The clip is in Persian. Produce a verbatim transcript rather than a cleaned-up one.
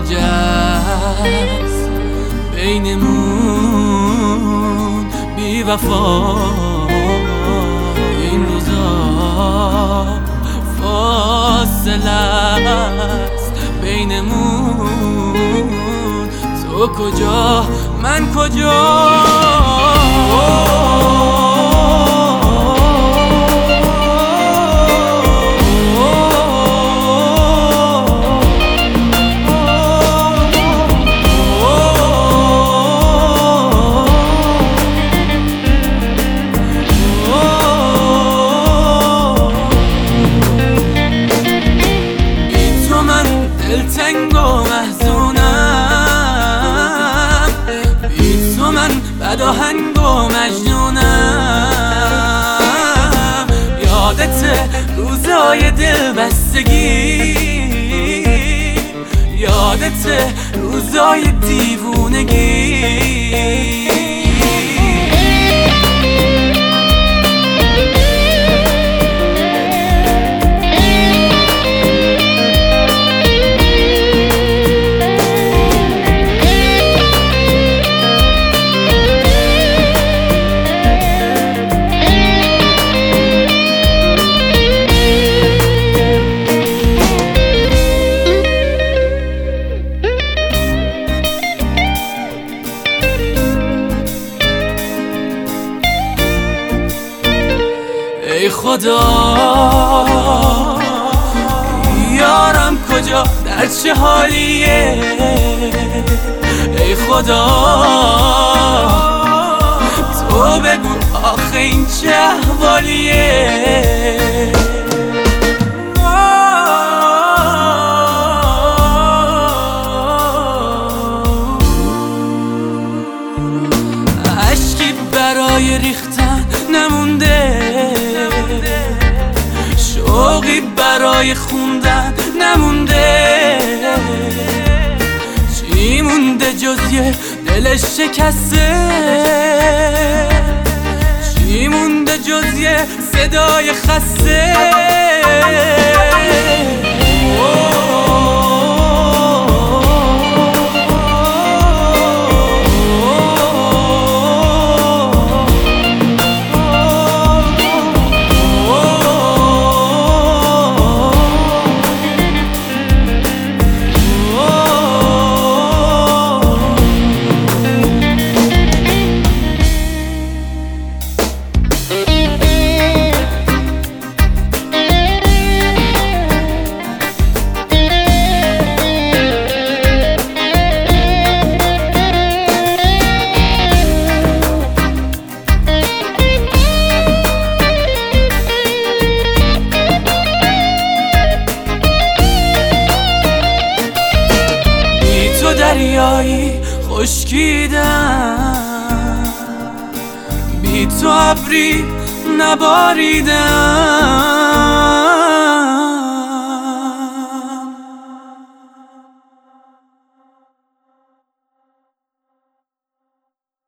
کجاست بینمون بی وفا این روزا فاصله است بینمون تو کجا من کجا دلتنگ و محزونم بی تو من بداهنگ و مجنونم یادت روزای دل بستگی یادت روزای دیوونگی ای خدا یارم کجا در چه حالیه ای خدا تو بگو آخه این چه احوالیه عشقی برای ریختن نمونده شوقی برای خوندن نمونده چی مونده جز یه دل شکسته چی مونده جز یه صدای خسته دریایی خشکیدم بی تو ابری نباریدم